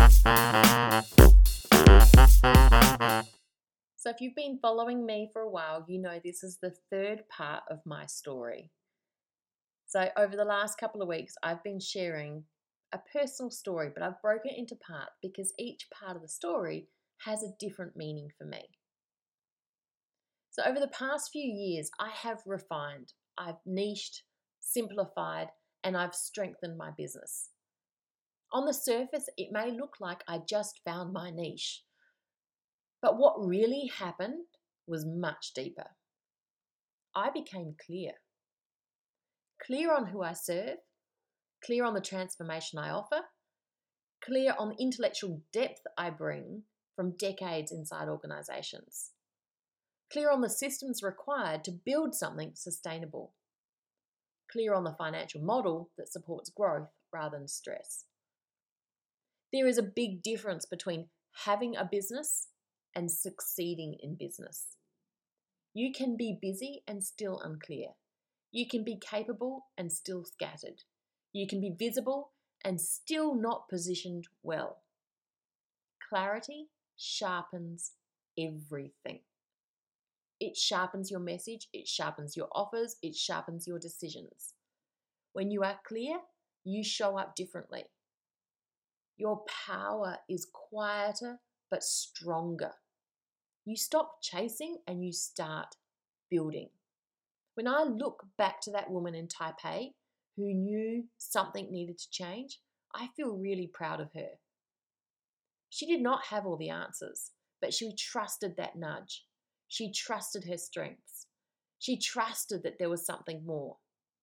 So if you've been following me for a while, you know this is the third part of my story. So over the last couple of weeks, I've been sharing a personal story, but I've broken it into parts because each part of the story has a different meaning for me. So over the past few years, I have refined, I've niched, simplified, and I've strengthened my business. On the surface, it may look like I just found my niche, but what really happened was much deeper. I became clear. Clear on who I serve, clear on the transformation I offer, clear on the intellectual depth I bring from decades inside organisations, clear on the systems required to build something sustainable, clear on the financial model that supports growth rather than stress. There is a big difference between having a business and succeeding in business. You can be busy and still unclear. You can be capable and still scattered. You can be visible and still not positioned well. Clarity sharpens everything. It sharpens your message, it sharpens your offers, it sharpens your decisions. When you are clear, you show up differently. Your power is quieter but stronger. You stop chasing and you start building. When I look back to that woman in Taipei who knew something needed to change, I feel really proud of her. She did not have all the answers, but she trusted that nudge. She trusted her strengths. She trusted that there was something more.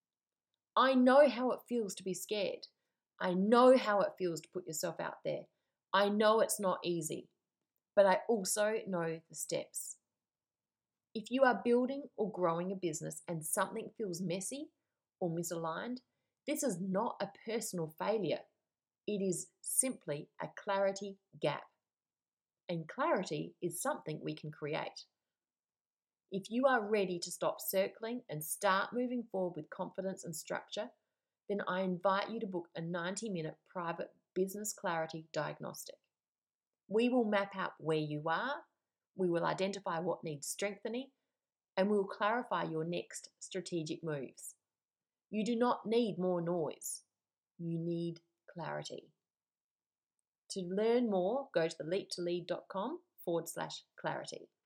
I know how it feels to be scared. I know how it feels to put yourself out there. I know it's not easy, but I also know the steps. If you are building or growing a business and something feels messy or misaligned, this is not a personal failure. It is simply a clarity gap. And clarity is something we can create. If you are ready to stop circling and start moving forward with confidence and structure, then I invite you to book a 90-minute private business clarity diagnostic. We will map out where you are, we will identify what needs strengthening, and we will clarify your next strategic moves. You do not need more noise, you need clarity. To learn more, go to theleaptolead.com/clarity.